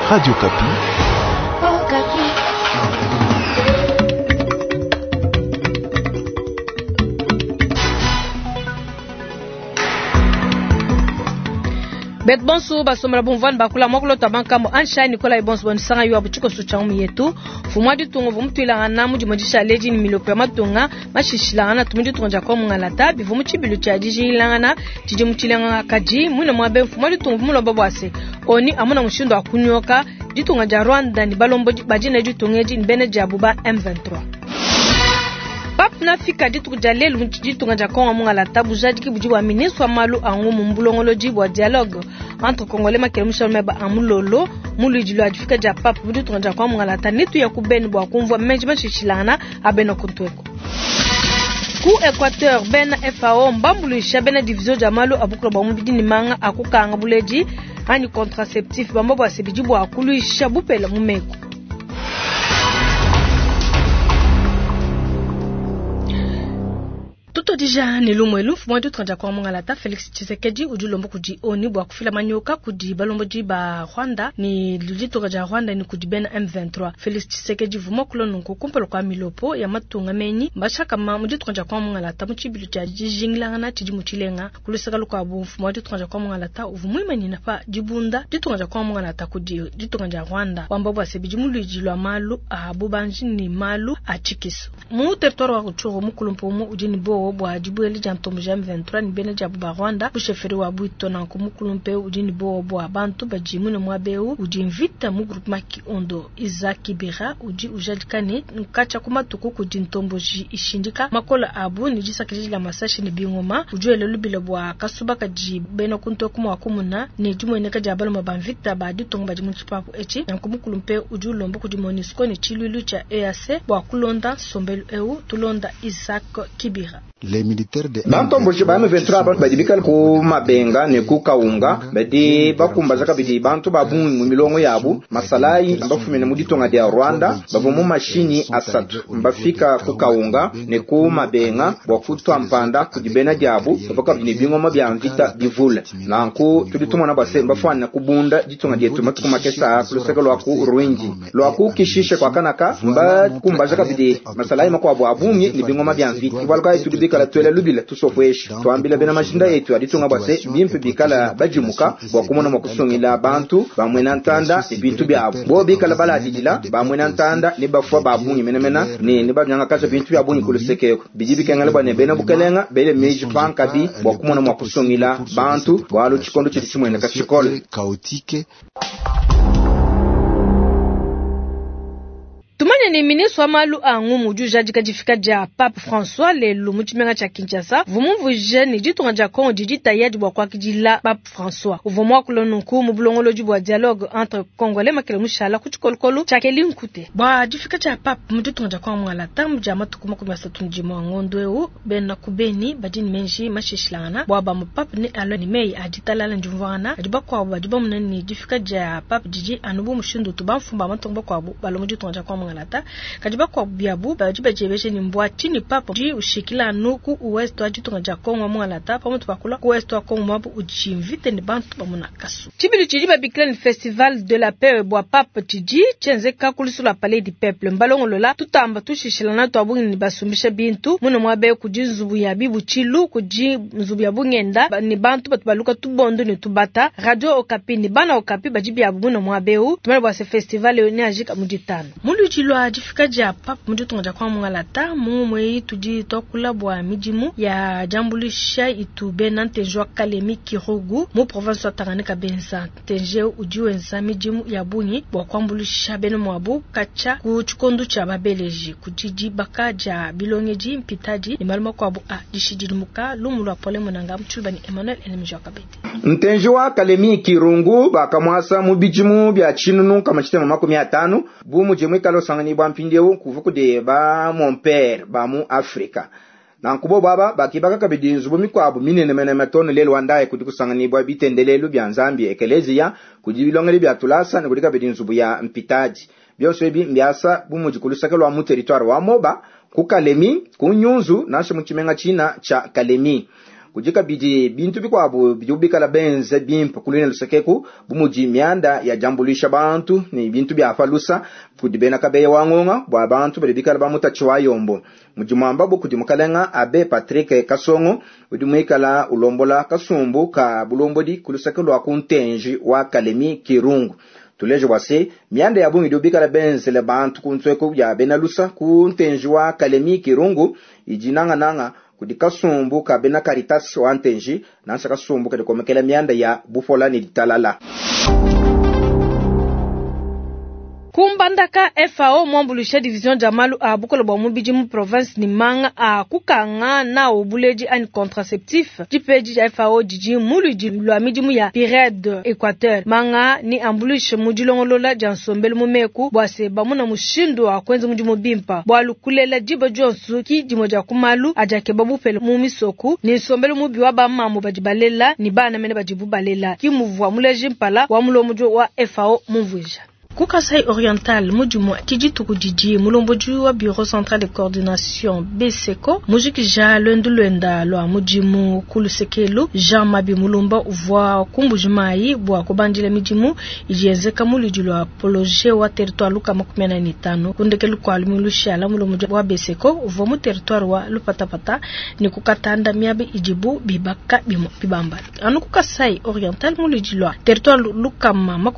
Radio Kapi. Oh, Kapi. Bet bonso basomra bonvan bakula mokolo tabanka mo ansha Nicolas Ibons bon sanga yo abuchiko suchamu yetu fumwadi tungo vumtwila na muji modisha leji ni milope matunga mashishila na tumudi tunja kwa mungalata bivumu chibilu cha jiji ilangana jiji mchilanga kaji mwina mwabe fumwadi tungo vumulo babwase oni amuna mushindo akunyoka jitunga ja Rwanda ni balombo bajina jitungeji nbene jabuba M23 Pap na fika ditu jalelu mchijitu nganja kongo mungala tabu jadiki buji wa ministre malu angu mbulongoloji wa dialogue entre congolais makeremusha meba amulolo mulu jilo adifika ja pap buditu nganja kongo mungala tanitu ya kubeni bwa kumvwa management shishilana abeno kuntweko ku Equateur bena FAO mbambulu shabena division jamalu abukro ba mubidi ni manga akukanga buleji ani contraceptif bambo bwa sebijibu akulu shabupela mumeko Tuto deja ni lumwelu fumwadu tranja kwa mungalata Felix Tshisekedi ujulombo kuji oni bwa kufila manyoka kuji balombo jiba Rwanda ni lulito kaja Rwanda ni kuji bena M23 Felix Tshisekedi vumokulo nunku kumpelo kwa milopo ya matunga menyi mbashaka muji tranja kwa mungalata muchibilu cha jingilangana chiji muchilenga kulusaka luka abu fumwadu tranja kwa mungalata uvumwima ni napa jibunda jitranja kwa mungalata kuji jitranja Rwanda wambabu wa sebi jimulu ijilwa malu abubanji ni malu achikiso mu territoire wa kuchoro mukulumpo mu ujini bo bwa jibueli jantombo jam 23 ni bene jabu ba Rwanda busheferi wa buito na kumukulumpe ujini bo bwa bantu bajimu no mwabeu ujinvita mu groupement Kiondo Izaki Bera uji ujadikane nkacha kumatuko kujintombo ji ishindika makola abu ni jisakiji la masashi ni bingoma ujuele lubile bwa kasuba kaji beno kunto kuma wakumuna ni jumwene kajabalo mabamvita ba ditongo bajimu chipapu echi na kumukulumpe ujulombo kujimonisco ni chilulu cha EAC bwa kulonda sombelu eu tulonda Isaac Kibira les militaires de bantombo jiba M23 badibikal ko mabenga ne ku kaunga badi bakumba zaka bidi bantu babu mu milongo yabu masalai mbafumene muditonga dia Rwanda babu mu mashini asatu mbafika ku kaunga ne ku mabenga bwakutwa mpanda kudibena jabu baka bini bingoma bya mvita bivule nanku tuditumwa na base mbafana kubunda ditonga dia tumatu makesa kuluseka lwaku ruinji lwaku kishishe kwa kanaka mba kumba zaka bidi masalai makwa abungi ni bingoma bya mvita walga tudibika la tuele lubile tusofweshi tuambila bena mashinda yetu aditunga base bimpe bikala bajimuka bwakumona makusongila bantu bamwena ntanda ebintu byabo bo bikala bala dijila bamwena ntanda ne bafwa babunyi menemena ne babyanga kaza bintu byabunyi kulusekeko bijibike ngale bane bena bukelenga bele meji panka bi bwakumona makusongila bantu bwalo chikondo chichimwena kachikole chaotique. Tumane ni ministre wa malu angu mujuja jikajifika ja Pape François lelu muchimenga cha Kinshasa vumuvu jeni jitunga ja Kongo jijita yadi bwa kwa kijila Pape François uvumwa kulonunku mubulongolo jibwa dialogue entre Congolais makele mushala kuchikolokolo chakeli nkute bwa jifika ja Pape mujitunga ja kwa mwala tamu ja matukuma kumasa tunjimo ngondo eu bena kubeni badini menji mashishilana bwa ba mu Pape ni alo ni mei ajitalala njumvana ajiba kwa bajiba munani jifika ja Pape jiji anubu mushindu tubamfumba matomba kwa balongo jitunga ja kwa ngalata kajiba kwa biabu bajiba jebeshe ni mbwa chini papa ji ushikila nuku uwesto ajitunga ja Kongo ngalata pamoja bakula uwesto wa Kongo mabu ujimvite ni bantu pamuna kasu chibilu chijiba biklen festival de la paix bwa papa chiji chenze kakulisu la palais du peuple mbalongo lola tutamba tushishilana to abungi ni basumbisha bintu muno mwabe kujinzubu ya bibu chilu kuji nzubu ya bungenda ni bantu batubaluka tubondo ni tubata radio Okapi ni bana Okapi bajibi ya muno mwabe tumale bwa se festival ni ajika mujitano mulu chilo ajifika ja Pape mujutunga ja kwa mungalata mumwe tuji tokula bwa mijimu ya jambulisha itube nantenjwa Kalemi Kirugu mu province wa Tanganyika benza tenje ujiwenza mijimu ya bunyi bwa kwambulisha beno mwabu kacha kuchukondu cha babeleji kujiji bakaja bilongeji mpitaji ni maluma kwa bu a dishijirimuka lumulu wa pole mwananga mchulbani Emmanuel Enemijwa Kabeti ntenjwa Kalemi Kirungu bakamwasa mu bijimu bya chinunu kama chitema 500 bu mujimwe kalo sangani bwa mpindewo kuvuku de ba mon père ba mu Afrika na nkubo baba bakibaka kabidi nzubu mikwabo minene metono lelo wandaye kuti kusangani bwa bitendelelo bya Zambia ekelezia kujibilongeli bya tulasa ne kudika bidi nzubu ya mpitaji byose bi mbyasa bumuji kulusakelwa mu territoire wa Moba ku Kalemi ku Nyunzu nasho muchimenga china cha Kalemi kujika bidi bintu bikwabo bijubikala benze bimpa kulina lusekeku bumuji mianda ya jambulisha bantu ni bintu byafalusa kudibena kabeya wangonga bwa bantu bibikala bamutachiwa yombo mujumamba bu kudimukalenga abe Patrick Kasongo udumwikala ulombola kasumbu ka bulombodi kulusakelo akuntenji wa Kalemi Kirungu tuleje wase mianda ya bungi dubikala benze le bantu kuntweko ya benalusa kuntenji wa Kalemi Kirungu ijinanga nanga kudikasumbu ka bena Caritas wa ntenji nansa kasumbu kadikomekela mianda ya bufola ni ditalala kumbandaka FAO mwambulisha division jamalu a bukolo ba mubiji mu province ni manga a kukanga na obuleji an contraceptif jipeji ja FAO jiji mulu jilwa mijimu ya Pired Equateur manga ni ambulisha mujilongolola jansombele mumeku bwase bamuna mushindo akwenza mujimu bimpa bwalukulela jiba jonsu ki jimoja kumalu ajake babupele mumisoku ni sombele mubiwa bamamu bajibalela ni bana mene bajibu balela ki muvwa muleji mpala wa mulo mujo wa FAO muvwija Kukasai Oriental mujumu kijitu kujiji mulomboju wa Bureau Central de Coordination BSECO mujiki ja lwenda lo mujimu kulusekelu Jean Mabi mulumba uvwa kumbujumai bwa kubandile mijimu ijenzeka mulijulu apologe wa territoire luka 15 kundekelu kwa lumushala mulomboju wa BSECO uvwa mu territoire wa lupatapata ni kukatanda miabe ijibu bibaka bibamba anu Kukasai Oriental mulijulu territoire luka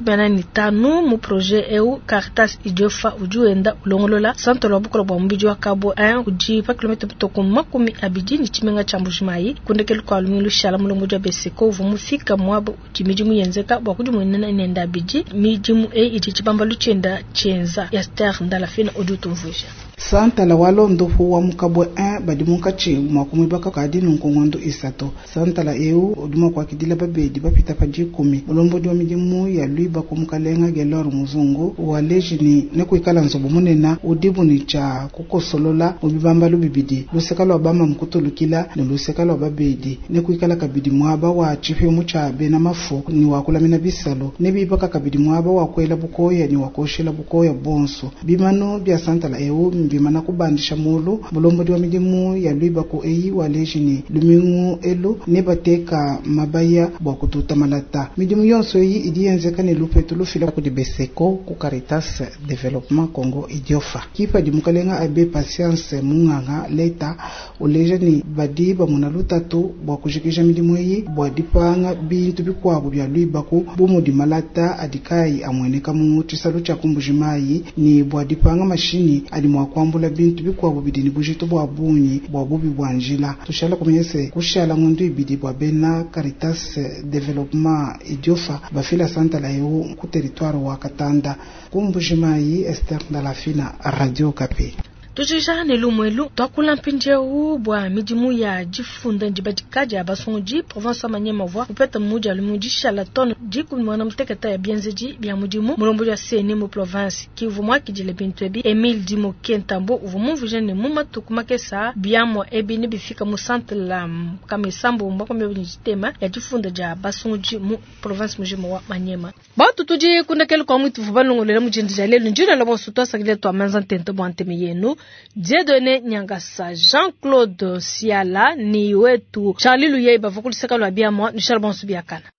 15 mu projet EU Caritas Idiofa ujuenda ulongolola santo lo bukolo bwa mbiji wa kabo 1 uji pa kilometre bitoko makumi abiji ni chimenga chambushimai kundekelu kwa lumilu shala mulongo jwa BSECO vumufika mwabo chimijimu yenzeka bwa kujumu nenda abiji mijimu ichichibamba luchenda chenza ya star ndala fina odutumvusha Santa la walondo wa mukabwe 1 badimuka chi makumi baka kadi nkongondo isato Santa la EU oduma kwa kidila babedi bapita paji 10 mulombo wa mijimu ya luiba kumukalenga geloro muzungu walejini nekuikala nzobo munena udibu ni cha kukosolola ubibamba lubibidi lusekalo abama mkutulukila nulusekalo babedi nekuikala kabidi mwaba wa chife mucha bena mafu ni wakula mina bisalo nebibaka kabidi mwaba wa kwela bukoya ni wakoshela bukoya bonso bimano bya Santa la EU bimana kubandisha mulu mulombo wa mijimu ya luiba ko eyi walejini lumingu elu nebateka mabaya bwa kututa malata mijimu yonso yi idiyenzeka ne lupetu lufila ku BSECO ku Caritas Development Congo Idiofa kipa di mukalenga abe patience munganga leta uleje ni badi ba munalutatu bwa kujikisha midimu yi bwa dipanga bintu bikwabo bya luibako bomo di malata adikai amweneka mu chisalu cha kumbujimayi ni bwa dipanga mashini adi mwakwambula bintu bikwabo bidini bujito bwa bunyi bwa bubi bwanjila tushala kumenyese kushala ngundu ibidi bwa bena Caritas Development Idiofa bafila Santa la EU ku territoire wa Katanda kumbujimayi Esther Ndalafina Radio Kapi tujijane lumwelu twakula mpinje bwa mijimu ya jifunda njibadikaja basonji province Manyema vwa upeta muja lumuji shalaton jiku mwana mteketa ya bienzeji bya mujimu mulombo ya sene mu province Kivu mwa kijile bintwebi Emile Dimo Kentambo uvumu vujene mu matukumakesa byamo ebini bifika mu centre la kamisambo mbako mbijitema ya jifunda ja basonji mu province mujimu wa Manyema batu tuji kundakelo kwa mwitu vubalongolela mujindija lelo njira labo sutwa sakile to amanza ntento bwanteme yenu Dieudonné Nyangasa Jean-Claude Siala ni wetu Charlie Luyeba vakuliseka lwa biamo ni Charles Bonsubiakana